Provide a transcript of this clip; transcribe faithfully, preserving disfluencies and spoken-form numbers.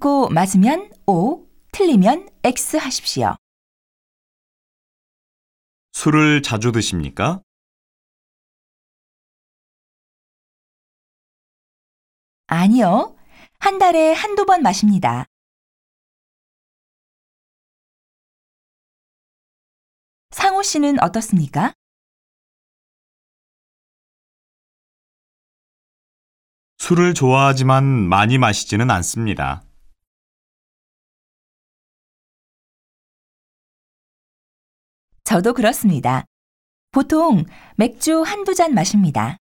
듣고 맞으면 O, 틀리면 X 하십시오. 술을 자주 드십니까? 아니요. 한 달에 한두 번 마십니다. 상호 씨는 어떻습니까? 술을 좋아하지만 많이 마시지는 않습니다. 저도 그렇습니다. 보통 맥주 한두 잔 마십니다.